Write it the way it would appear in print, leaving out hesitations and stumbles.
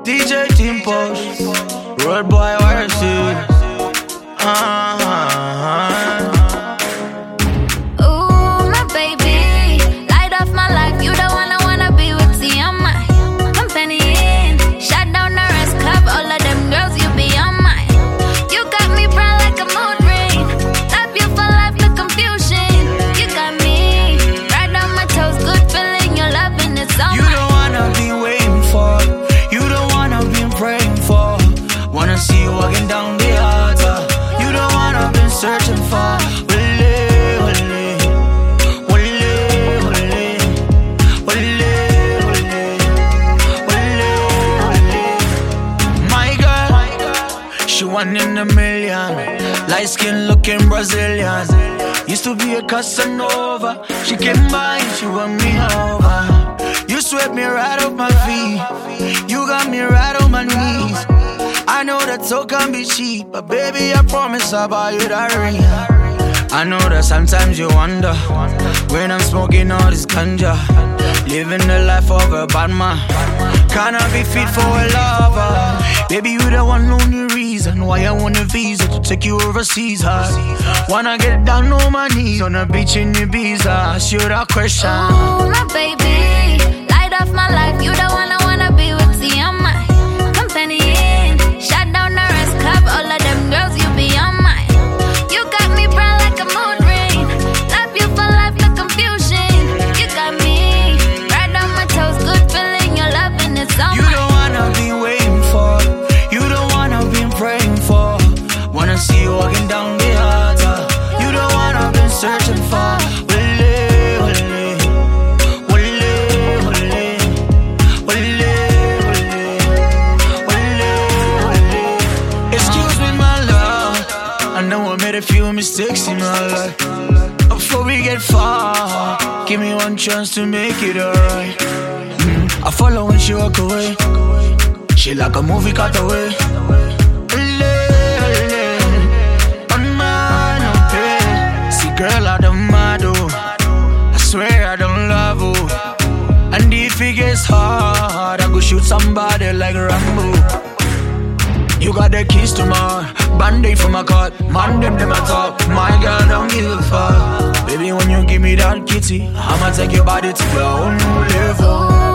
DJ Team Post, Road Boy YRC. Ooh, my baby, light of my life. You the one I wanna be with. See, I'm my company in. Shut down the rest club. All of them girls, you be on mine. You got me brown like a mood ring. Love you for life, the confusion. You got me right on my toes. Good feeling, your loving it's all You mine. the one I've been waiting for. You the one I've been praying for. Wanna see you walking down the altar. You the one I've been searching for. My girl, she one in a million. Light skin looking Brazilian. Used to be a Casanova. She came by and she won me over. You swept me right off my feet. You got me right on my knees. I know that so can be cheap, but baby, I promise I'll buy you that ring. I know that sometimes you wonder when I'm smoking all this ganja, living the life of a bad man. Can I be fit for a lover? Baby, you the one only reason why I want a visa to take you overseas. Wanna get down on my knees on a beach in Ibiza. Ask you that question. Ooh, my baby, light of my life. You the one I wanna be with. See, I'm my company in. Shut down the rest club. All of them girls, you be on mine. You got me brown like a mood ring. Love you for life, the confusion. You got me right on my toes. Good feeling, your loving it's all You mine. the one I've been waiting for. You the one I've been praying for. Wanna see you walking down the altar. You the one I've been searching for. Excuse me, my love. I know I made a few mistakes in my life. Before we get far, give me one chance to make it alright. I follow when she walk away. She like a movie cut away. On mine, I'm paid. See, girl, I don't mind, oh. I swear I don't love, oh. And if it gets hard, I go shoot somebody like Rambo. You got the keys to my heart, Band-Aid for my cut. Man, them I talk. My girl don't give a fuck. Baby, when you give me that kitty, I'ma take your body to your own new level.